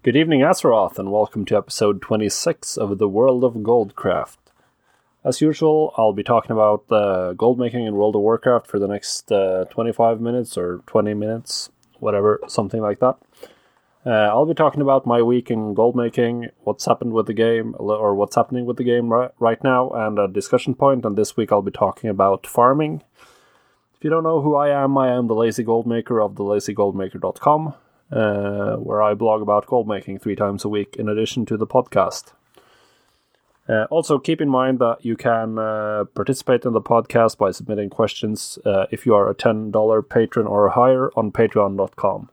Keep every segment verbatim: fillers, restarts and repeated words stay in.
Good evening, Azeroth, and welcome to episode twenty-six of The World of Goldcraft. As usual, I'll be talking about uh, gold making in World of Warcraft for the next uh, twenty-five minutes or twenty minutes, whatever, something like that. Uh, I'll be talking about my week in gold making, what's happened with the game, or what's happening with the game right, right now, and a discussion point, and this week I'll be talking about farming. If you don't know who I am, I am the Lazy Goldmaker of the lazy goldmaker dot com. Uh, where I blog about gold making three times a week in addition to the podcast. Uh, also, keep in mind that you can uh, participate in the podcast by submitting questions uh, if you are a ten dollars patron or higher on patreon dot com.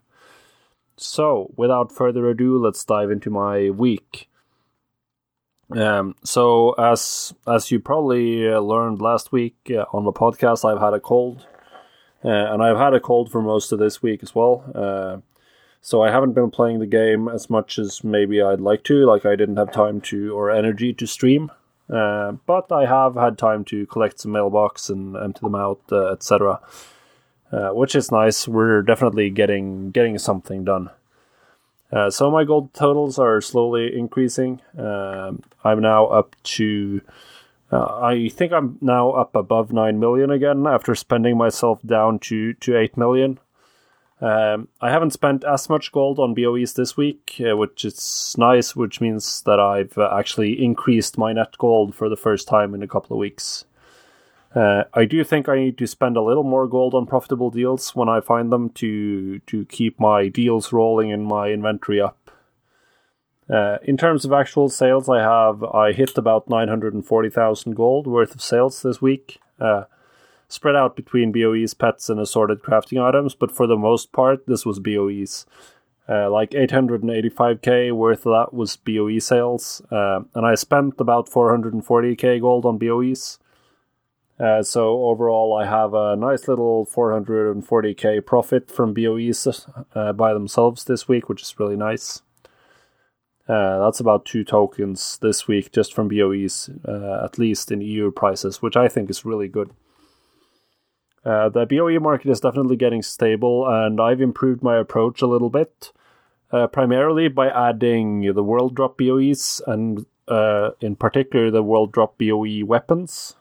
So, without further ado, let's dive into my week. Um, so, as as you probably uh, learned last week uh, on the podcast, I've had a cold. Uh, and I've had a cold for most of this week as well. Uh, So I haven't been playing the game as much as maybe I'd like to, like I didn't have time to or energy to stream. Uh, but I have had time to collect some mailbox and empty them out, uh, et cetera. Uh, which is nice. We're definitely getting getting something done. Uh, so my gold totals are slowly increasing. Um, I'm now up to... Uh, I think I'm now up above nine million again after spending myself down to, to eight million. Um, I haven't spent as much gold on B O Es this week, uh, which is nice, which means that I've uh, actually increased my net gold for the first time in a couple of weeks. Uh, I do think I need to spend a little more gold on profitable deals when I find them to to keep my deals rolling and my inventory up. Uh, in terms of actual sales, I have I hit about nine hundred forty thousand gold worth of sales this week. Uh, spread out between B O Es, pets, and assorted crafting items, but for the most part, this was B O Es. Uh, like eight hundred eighty-five k worth of that was B O E sales, uh, and I spent about four hundred forty k gold on B O Es. Uh, so overall, I have a nice little four hundred forty k profit from B O Es uh, by themselves this week, which is really nice. Uh, that's about two tokens this week just from B O Es, uh, at least in E U prices, which I think is really good. Uh, the B O E market is definitely getting stable, and I've improved my approach a little bit, uh, primarily by adding the World Drop B O Es, and uh, in particular the World Drop B O E weapons.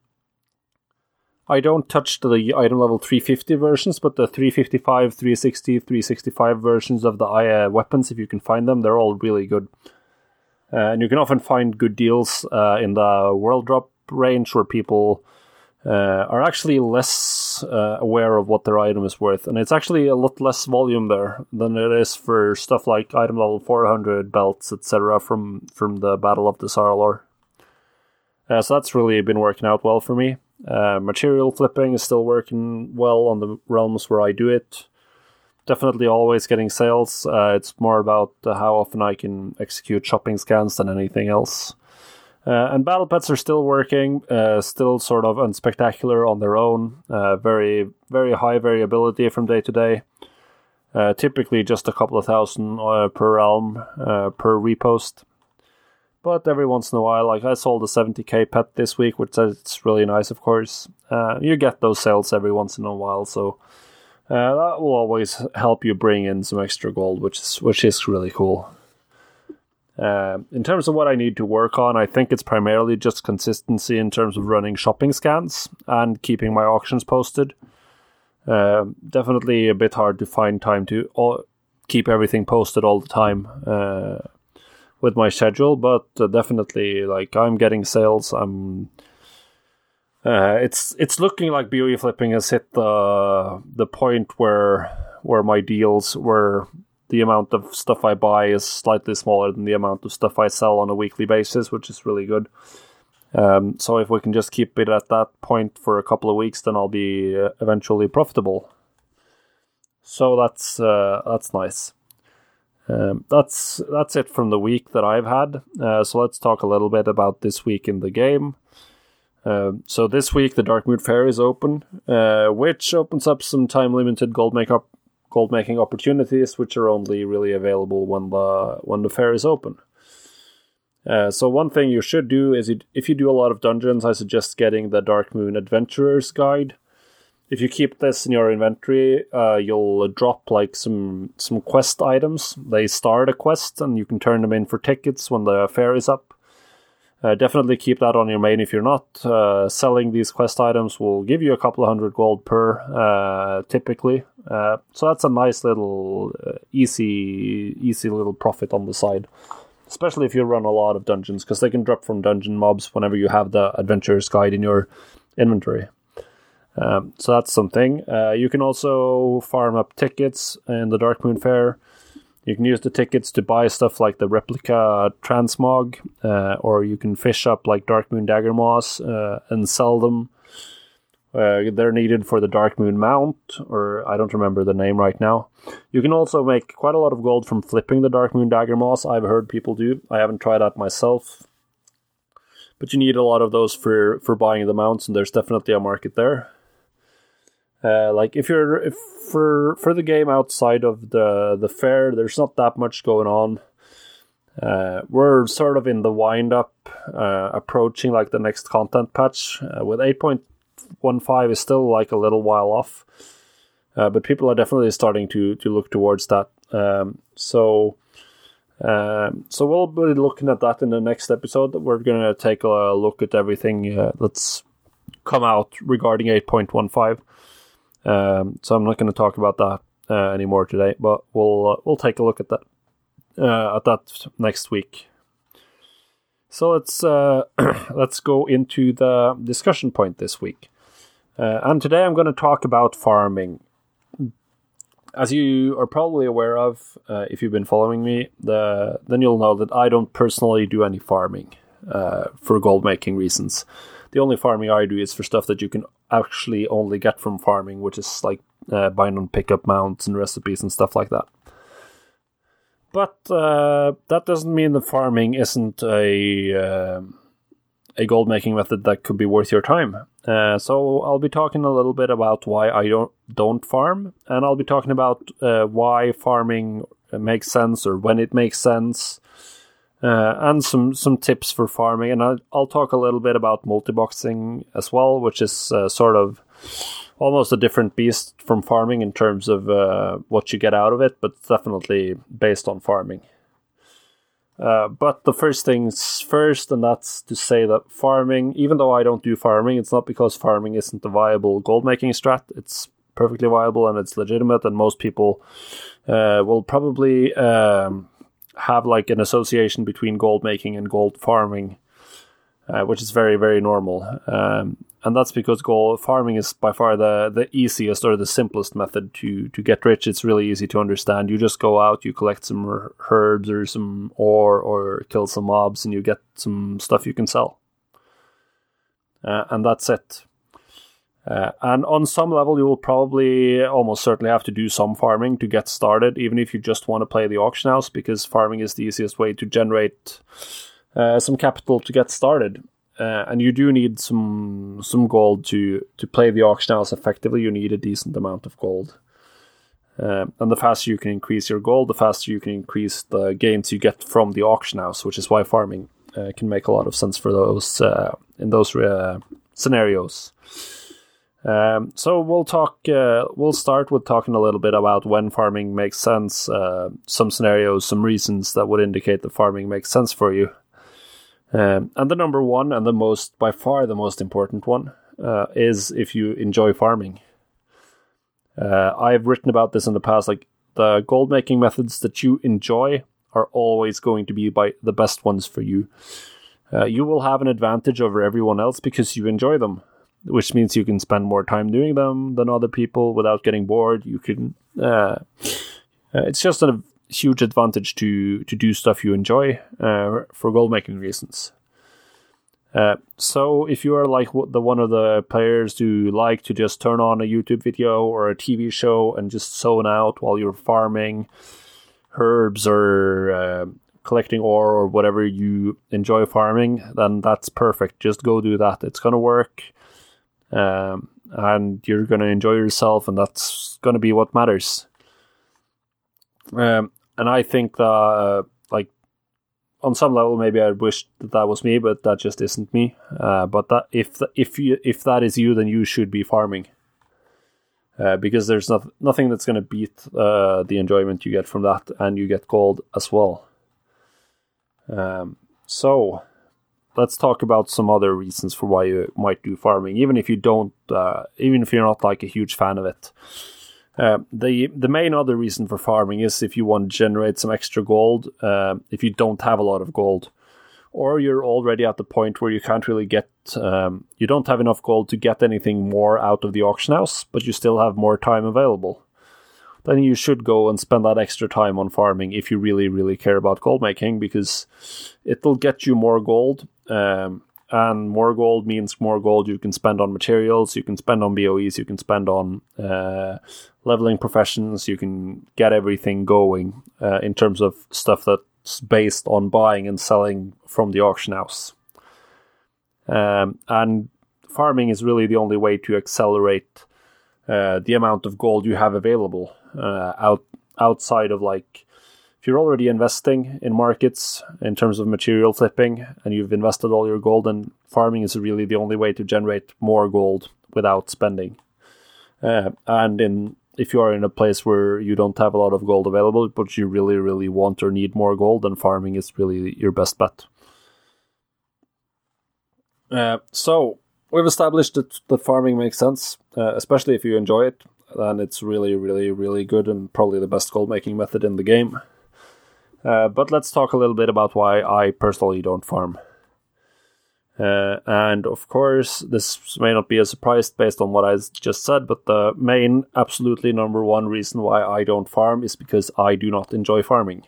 I don't touch the item level three fifty versions, but the three fifty-five, three sixty, three sixty-five versions of the uh, weapons, if you can find them, they're all really good. Uh, and you can often find good deals uh, in the World Drop range where people... Uh, are actually less uh, aware of what their item is worth. And it's actually a lot less volume there than it is for stuff like item level four hundred, belts, et cetera from, from the Battle of the Sarlor. Uh, so that's really been working out well for me. Uh, material flipping is still working well on the realms where I do it. Definitely always getting sales. Uh, it's more about uh, how often I can execute shopping scans than anything else. Uh, and battle pets are still working, uh, still sort of unspectacular on their own. Uh, very, very high variability from day to day. Uh, typically just a couple of thousand uh, per realm, uh, per repost. But every once in a while, like I sold a seventy k pet this week, which is really nice, of course. Uh, you get those sales every once in a while, so uh, that will always help you bring in some extra gold, which is which is really cool. Uh, in terms of what I need to work on, I think it's primarily just consistency in terms of running shopping scans and keeping my auctions posted. Uh, definitely a bit hard to find time to all, keep everything posted all the time uh, with my schedule, but uh, definitely, like, I'm getting sales. I'm. Uh, it's it's looking like B O E flipping has hit the the point where where my deals were. The amount of stuff I buy is slightly smaller than the amount of stuff I sell on a weekly basis, which is really good. Um, so if we can just keep it at that point for a couple of weeks, then I'll be uh, eventually profitable. So that's uh, that's nice. Um, that's that's it from the week that I've had. Uh, so let's talk a little bit about this week in the game. Uh, so this week the Darkmoon Fair is open, uh, which opens up some time-limited gold makeup. gold making opportunities, which are only really available when the when the fair is open. Uh, so one thing you should do is, you, if you do a lot of dungeons, I suggest getting the Darkmoon Adventurer's Guide. if you keep this in your inventory, uh, you'll drop like some some quest items. They start a quest, and you can turn them in for tickets when the fair is up. Uh, definitely keep that on your main if you're not. Uh, selling these quest items will give you a couple of hundred gold per, uh, typically. Uh, so that's a nice little, uh, easy, easy little profit on the side. Especially if you run a lot of dungeons, because they can drop from dungeon mobs whenever you have the Adventurer's Guide in your inventory. Um, so that's something. Uh, you can also farm up tickets in the Darkmoon Fair. You can use the tickets to buy stuff like the replica transmog, uh, or you can fish up like Darkmoon Dagger Moss uh, and sell them. Uh, they're needed for the Darkmoon Mount, or I don't remember the name right now. You can also make quite a lot of gold from flipping the Darkmoon Dagger Moss. I've heard people do. I haven't tried that myself. But you need a lot of those for, for buying the mounts, and there's definitely a market there. Uh, like if you're if for for the game outside of the the fair, there's not that much going on. Uh, we're sort of in the wind up, uh, approaching like the next content patch. Uh, with eight point one five is still like a little while off, uh, but people are definitely starting to to look towards that. Um, so. Um, so we'll be looking at that in the next episode. We're gonna take a look at everything uh, that's come out regarding eight point one five. Um, so I'm not going to talk about that uh, anymore today, but we'll uh, we'll take a look at that uh, at that next week. So let's uh, let's go into the discussion point this week, uh, and today I'm going to talk about farming. As you are probably aware of, uh, if you've been following me, the then you'll know that I don't personally do any farming uh, for gold making reasons. The only farming I do is for stuff that you can actually only get from farming, which is like uh, buying on pickup mounts and recipes and stuff like that. But uh, that doesn't mean that farming isn't a uh, a gold making method that could be worth your time. Uh, so I'll be talking a little bit about why I don't don't farm, and I'll be talking about uh, why farming makes sense or when it makes sense. Uh, and some, some tips for farming, and I'll, I'll talk a little bit about multiboxing as well, which is uh, sort of almost a different beast from farming in terms of uh, what you get out of it, but definitely based on farming. Uh, but the first things first, and that's to say that farming, even though I don't do farming, it's not because farming isn't a viable gold making strat. It's perfectly viable and it's legitimate, and most people uh, will probably... Um, have like an association between gold making and gold farming, uh, which is very, very normal. Um, and that's because gold farming is by far the, the easiest or the simplest method to, to get rich. It's really easy to understand. You just go out, you collect some her- herbs or some ore or kill some mobs, and you get some stuff you can sell. Uh, and that's it. Uh, and on some level, you will probably almost certainly have to do some farming to get started, even if you just want to play the auction house, because farming is the easiest way to generate uh, some capital to get started. Uh, and you do need some some gold to, to play the auction house effectively. You need a decent amount of gold. Uh, and the faster you can increase your gold, the faster you can increase the gains you get from the auction house, which is why farming uh, can make a lot of sense for those uh, in those uh, scenarios. Um, so we'll talk. Uh, we'll start with talking a little bit about when farming makes sense. Uh, some scenarios, some reasons that would indicate that farming makes sense for you. Um, and the number one, and the most, by far, the most important one, uh, is if you enjoy farming. Uh, I've written about this in the past. Like the gold making methods that you enjoy are always going to be by the best ones for you. Uh, you will have an advantage over everyone else because you enjoy them, which means you can spend more time doing them than other people without getting bored. You can, uh, uh, it's just a huge advantage to, to do stuff you enjoy uh, for gold making reasons. Uh, so if you are like the one of the players who like to just turn on a YouTube video or a T V show and just zone out while you're farming herbs or uh, collecting ore or whatever you enjoy farming, then that's perfect. Just go do that. It's going to work. Um, and you're going to enjoy yourself, and that's going to be what matters. Um, and I think that, uh, like, on some level, maybe I wish that that was me, but that just isn't me. Uh, but that if if you if that is you, then you should be farming. uh, because there's not, nothing that's going to beat uh, the enjoyment you get from that, and you get gold as well. Um, so let's talk about some other reasons for why you might do farming, even if you don't, uh, even if you're not like a huge fan of it. Uh, the the main other reason for farming is if you want to generate some extra gold, uh, if you don't have a lot of gold, or you're already at the point where you can't really get, um, you don't have enough gold to get anything more out of the auction house, but you still have more time available. Then you should go and spend that extra time on farming if you really, really care about gold making, because it'll get you more gold. Um, And more gold means more gold you can spend on materials, you can spend on B O Es, you can spend on uh, leveling professions, you can get everything going uh, in terms of stuff that's based on buying and selling from the auction house. Um, and farming is really the only way to accelerate uh, the amount of gold you have available uh, out outside of like... If you're already investing in markets in terms of material flipping and you've invested all your gold, then farming is really the only way to generate more gold without spending. Uh, and in if you are in a place where you don't have a lot of gold available, but you really, really want or need more gold, then farming is really your best bet. Uh, so we've established that, that farming makes sense, uh, especially if you enjoy it. And it's really, really, really good and probably the best gold making method in the game. Uh, but let's talk a little bit about why I personally don't farm. Uh, and of course, this may not be a surprise based on what I just said, but the main, absolutely number one reason why I don't farm is because I do not enjoy farming.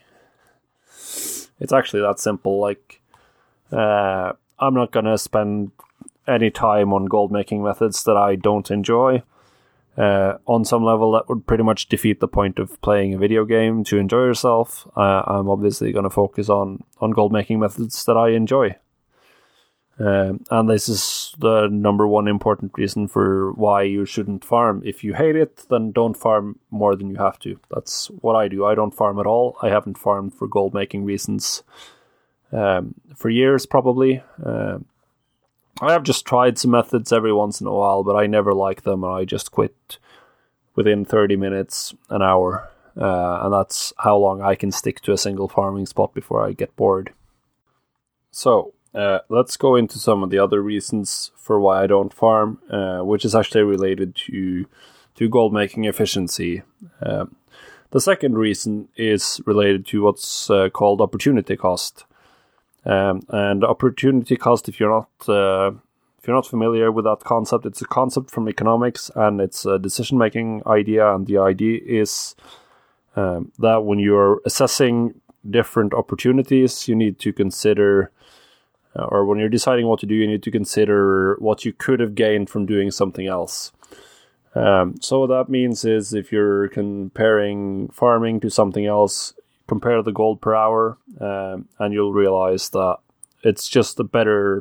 It's actually that simple. Like, uh, I'm not going to spend any time on gold making methods that I don't enjoy. Uh, on some level, that would pretty much defeat the point of playing a video game to enjoy yourself. Uh, I'm obviously going to focus on, on gold making methods that I enjoy. Um, and this is the number one important reason for why you shouldn't farm. If you hate it, then don't farm more than you have to. That's what I do. I don't farm at all. I haven't farmed for gold making reasons um, for years, probably. Uh, I have just tried some methods every once in a while, but I never like them, and I just quit within thirty minutes, an hour. Uh, and that's how long I can stick to a single farming spot before I get bored. So, uh, let's go into some of the other reasons for why I don't farm, uh, which is actually related to, to gold making efficiency. Uh, the second reason is related to what's uh, called opportunity cost. Um, and opportunity cost, if you're not uh, if you're not familiar with that concept, it's a concept from economics, and it's a decision-making idea. And the idea is um, that when you're assessing different opportunities, you need to consider, uh, or when you're deciding what to do, you need to consider what you could have gained from doing something else. Um, so what that means is if you're comparing farming to something else, compare the gold per hour, um, and you'll realize that it's just a better...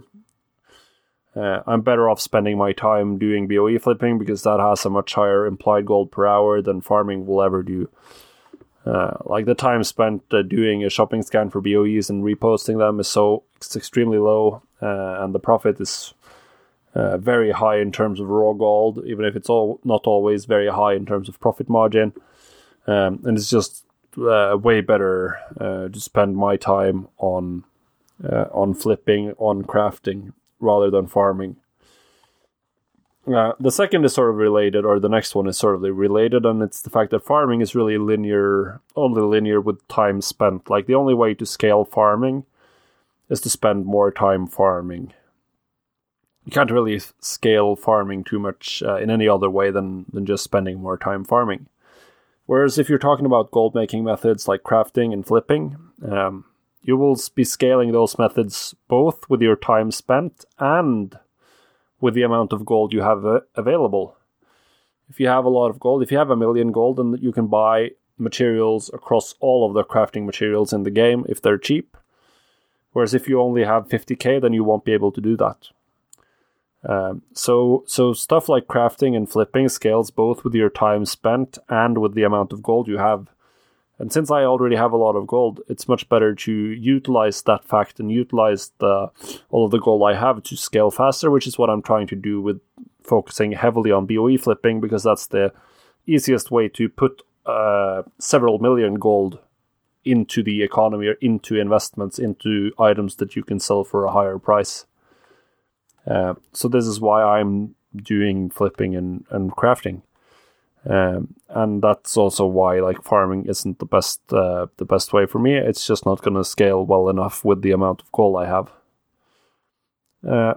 Uh, I'm better off spending my time doing B O E flipping because that has a much higher implied gold per hour than farming will ever do. Uh, like the time spent uh, doing a shopping scan for B O Es and reposting them is so it's extremely low, uh, and the profit is uh, very high in terms of raw gold, even if it's all not always very high in terms of profit margin. Um, and it's just Uh, way better uh, to spend my time on uh, on flipping, on crafting, rather than farming. Uh, the second is sort of related, or the next one is sort of related, and it's the fact that farming is really linear, only linear with time spent. Like, the only way to scale farming is to spend more time farming. You can't really scale farming too much uh, in any other way than, than just spending more time farming. Whereas if you're talking about gold making methods like crafting and flipping, um, you will be scaling those methods both with your time spent and with the amount of gold you have uh, available. If you have a lot of gold, if you have a million gold, then you can buy materials across all of the crafting materials in the game if they're cheap. Whereas if you only have fifty k, then you won't be able to do that. Um, so so stuff like crafting and flipping scales both with your time spent and with the amount of gold you have. And since I already have a lot of gold, it's much better to utilize that fact and utilize the all of the gold I have to scale faster, which is what I'm trying to do with focusing heavily on B O E flipping, because that's the easiest way to put uh, several million gold into the economy or into investments, into items that you can sell for a higher price. Uh, so this is why I'm doing flipping and, and crafting. Um, and that's also why like farming isn't the best uh, the best way for me. It's just not going to scale well enough with the amount of gold I have. Uh,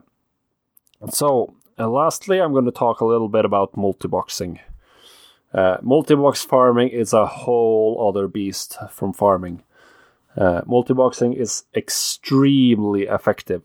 so uh, lastly, I'm going to talk a little bit about multi-boxing. Uh, multi-box farming is a whole other beast from farming. Uh, multi-boxing is extremely effective.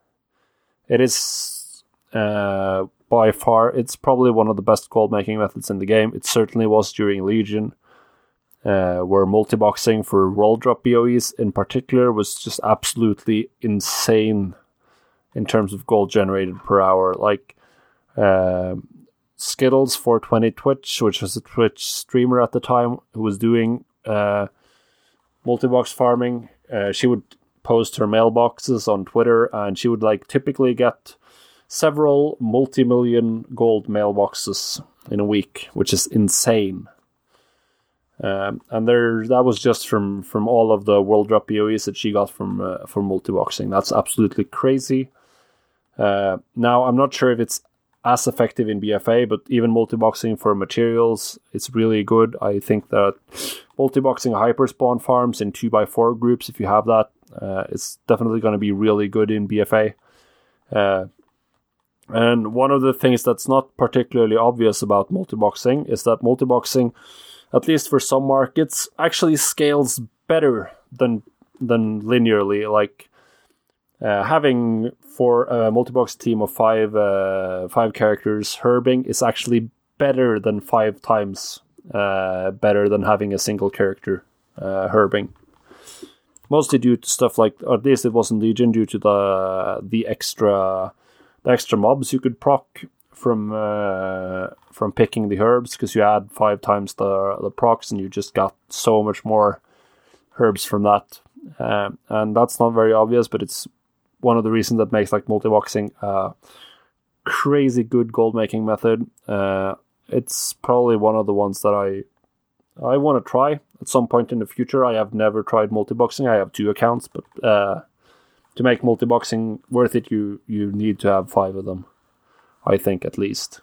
It is uh, by far, it's probably one of the best gold making methods in the game. It certainly was during Legion, uh, where multi-boxing for world drop B O Es in particular was just absolutely insane in terms of gold generated per hour. Like, uh, Skittles four twenty Twitch, which was a Twitch streamer at the time, who was doing uh, multi-box farming. Uh, she would post her mailboxes on Twitter, and she would like typically get several multi-million gold mailboxes in a week, which is insane. Um, and there, that was just from, from all of the world drop B O Es that she got from uh, from multi-boxing. That's absolutely crazy. Uh, now, I'm not sure if it's as effective in B F A, but even multi-boxing for materials, it's really good. I think that multi-boxing hyperspawn farms in two by four groups, if you have that, uh, it's definitely going to be really good in B F A. Uh, and one of the things that's not particularly obvious about multi-boxing is that multi-boxing, at least for some markets, actually scales better than than linearly. Like, uh, having for a multi-box team of five uh, five characters, herbing is actually better than five times uh, better than having a single character uh, herbing. Mostly due to stuff like, or at least it was in Legion, due to the the extra the extra mobs you could proc from uh, from picking the herbs, because you add five times the the procs and you just got so much more herbs from that. Um, and that's not very obvious, but it's one of the reasons that makes like multi-boxing a crazy good gold making method. Uh, it's probably one of the ones that I I want to try at some point in the future. I have never tried multi-boxing. I have two accounts, but uh, to make multi-boxing worth it, you you need to have five of them, I think, at least.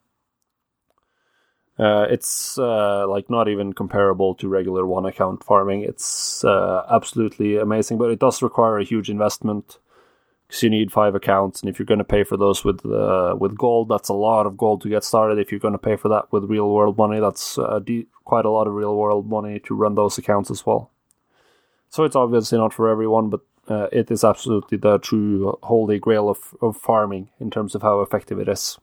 Uh, it's uh, like not even comparable to regular one account farming. It's uh, absolutely amazing, but it does require a huge investment, because you need five accounts, and if you're going to pay for those with uh, with gold, that's a lot of gold to get started. If you're going to pay for that with real world money, that's uh, de- quite a lot of real world money to run those accounts as well. So it's obviously not for everyone, but uh, it is absolutely the true holy grail of, of farming in terms of how effective it is.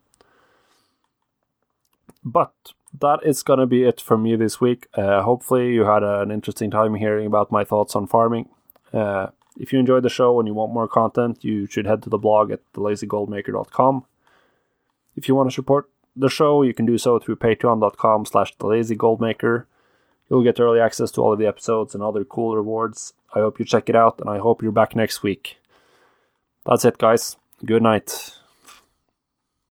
But that is going to be it for me this week. Uh, hopefully you had an interesting time hearing about my thoughts on farming. Uh, if you enjoyed the show and you want more content, you should head to the blog at the lazy gold maker dot com. If you want to support the show, you can do so through patreon.com slash thelazygoldmaker. You'll get early access to all of the episodes and other cool rewards. I hope you check it out, and I hope you're back next week. That's it, guys. Good night.